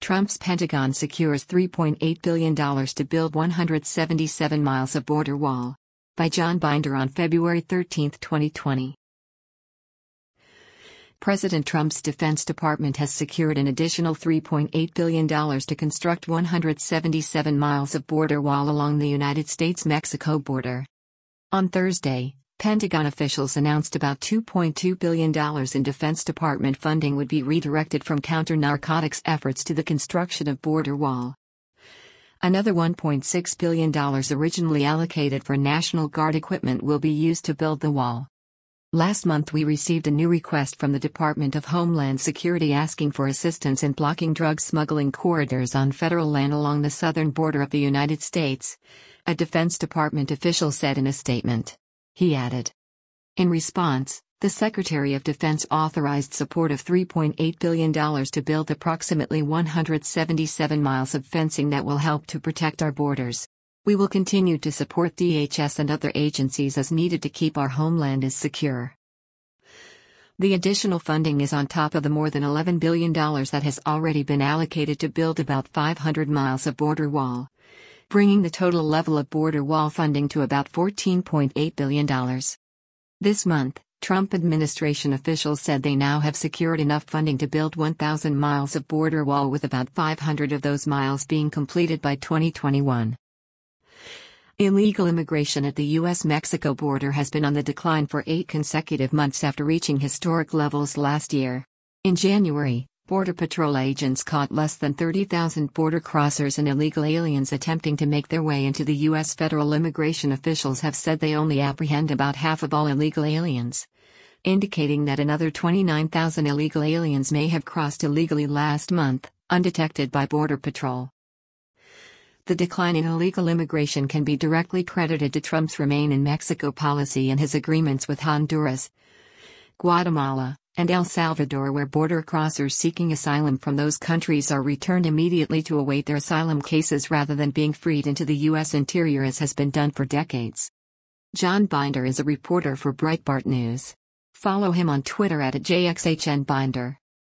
Trump's Pentagon secures $3.8 billion to build 177 miles of border wall. By John Binder on February 13, 2020. President Trump's Defense Department has secured an additional $3.8 billion to construct 177 miles of border wall along the United States-Mexico border. On Thursday, Pentagon officials announced about $2.2 billion in Defense Department funding would be redirected from counter-narcotics efforts to the construction of border wall. Another $1.6 billion originally allocated for National Guard equipment will be used to build the wall. Last month we received a new request from the Department of Homeland Security asking for assistance in blocking drug smuggling corridors on federal land along the southern border of the United States, a Defense Department official said in a statement. He added. In response, the Secretary of Defense authorized support of $3.8 billion to build approximately 177 miles of fencing that will help to protect our borders. We will continue to support DHS and other agencies as needed to keep our homeland as secure. The additional funding is on top of the more than $11 billion that has already been allocated to build about 500 miles of border wall, bringing the total level of border wall funding to about $14.8 billion. This month, Trump administration officials said they now have secured enough funding to build 1,000 miles of border wall, with about 500 of those miles being completed by 2021. Illegal immigration at the U.S.-Mexico border has been on the decline for 8 consecutive months after reaching historic levels last year. In January, Border Patrol agents caught less than 30,000 border crossers and illegal aliens attempting to make their way into the U.S. Federal immigration officials have said they only apprehend about half of all illegal aliens, indicating that another 29,000 illegal aliens may have crossed illegally last month, undetected by Border Patrol. The decline in illegal immigration can be directly credited to Trump's Remain in Mexico policy and his agreements with Honduras, Guatemala, and El Salvador, where border crossers seeking asylum from those countries are returned immediately to await their asylum cases rather than being freed into the U.S. interior as has been done for decades. John Binder is a reporter for Breitbart News. Follow him on Twitter @JXHNBinder.